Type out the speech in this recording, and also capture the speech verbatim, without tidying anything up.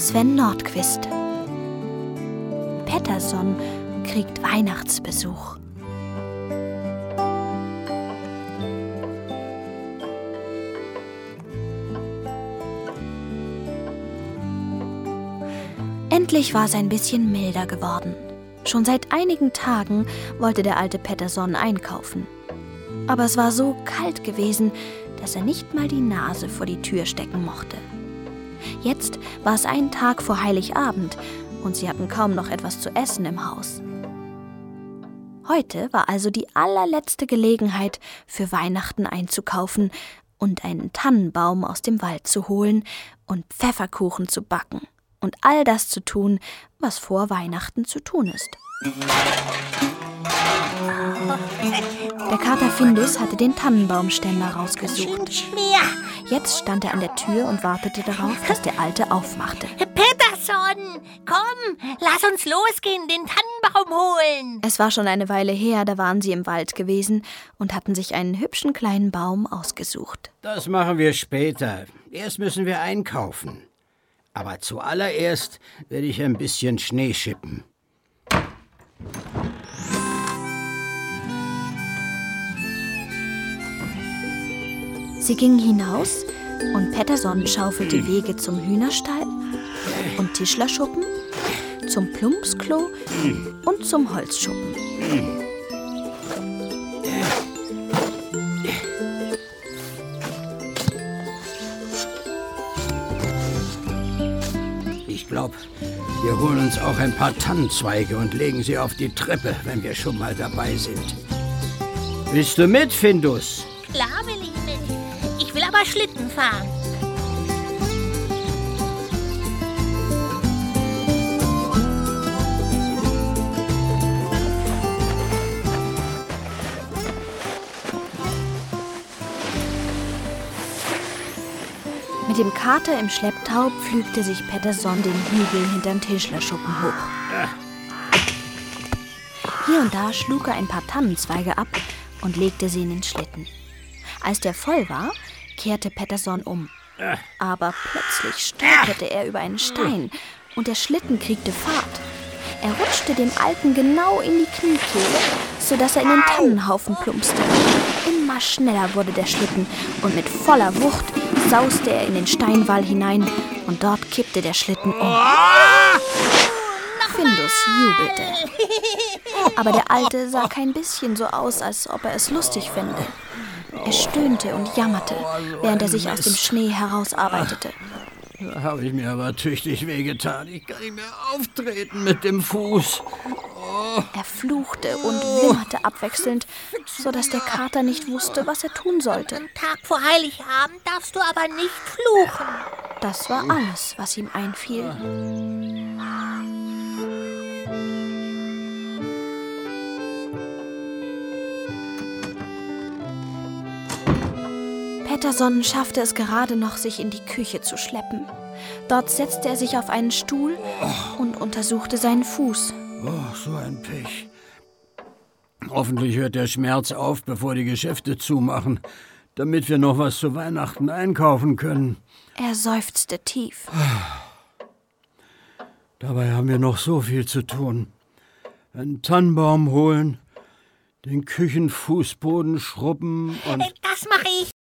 Sven Nordqvist. Pettersson kriegt Weihnachtsbesuch. Endlich war es ein bisschen milder geworden. Schon seit einigen Tagen wollte der alte Pettersson einkaufen. Aber es war so kalt gewesen, dass er nicht mal die Nase vor die Tür stecken mochte. Jetzt war es ein Tag vor Heiligabend und sie hatten kaum noch etwas zu essen im Haus. Heute war also die allerletzte Gelegenheit, für Weihnachten einzukaufen und einen Tannenbaum aus dem Wald zu holen und Pfefferkuchen zu backen und all das zu tun, was vor Weihnachten zu tun ist. Der Kater Findus hatte den Tannenbaumständer rausgesucht. Jetzt stand er an der Tür und wartete darauf, dass der Alte aufmachte. Pettersson, komm, lass uns losgehen, den Tannenbaum holen. Es war schon eine Weile her, da waren sie im Wald gewesen und hatten sich einen hübschen kleinen Baum ausgesucht. Das machen wir später. Erst müssen wir einkaufen. Aber zuallererst werde ich ein bisschen Schnee schippen. Sie gingen hinaus und Pettersson schaufelte Wege zum Hühnerstall und Tischlerschuppen, zum Plumpsklo und zum Holzschuppen. Ich glaube, wir holen uns auch ein paar Tannenzweige und legen sie auf die Treppe, wenn wir schon mal dabei sind. Willst du mit, Findus? Klar will ich mit. Ich will aber Schlitten fahren. Mit dem Kater im Schlepptau pflügte sich Pettersson den Hügel hinterm Tischlerschuppen hoch. Hier und da schlug er ein paar Tannenzweige ab und legte sie in den Schlitten. Als der voll war, kehrte Pettersson um. Aber plötzlich stolperte er über einen Stein und der Schlitten kriegte Fahrt. Er rutschte dem Alten genau in die Kniekehle, sodass er in den Tannenhaufen plumpste. Immer schneller wurde der Schlitten und mit voller Wucht sauste er in den Steinwall hinein und dort kippte der Schlitten um. Findus jubelte. Aber der Alte sah kein bisschen so aus, als ob er es lustig fände. Er stöhnte und jammerte, während er sich aus dem Schnee herausarbeitete. Da habe ich mir aber tüchtig wehgetan. Ich kann nicht mehr auftreten mit dem Fuß. Oh. Er fluchte und wimmerte abwechselnd, sodass der Kater nicht wusste, was er tun sollte. Am Tag vor Heiligabend darfst du aber nicht fluchen. Das war alles, was ihm einfiel. Pettersson schaffte es gerade noch, sich in die Küche zu schleppen. Dort setzte er sich auf einen Stuhl und untersuchte seinen Fuß. Oh, so ein Pech. Hoffentlich hört der Schmerz auf, bevor die Geschäfte zumachen, damit wir noch was zu Weihnachten einkaufen können. Er seufzte tief. Dabei haben wir noch so viel zu tun. Einen Tannenbaum holen, den Küchenfußboden schrubben und... Das mache ich.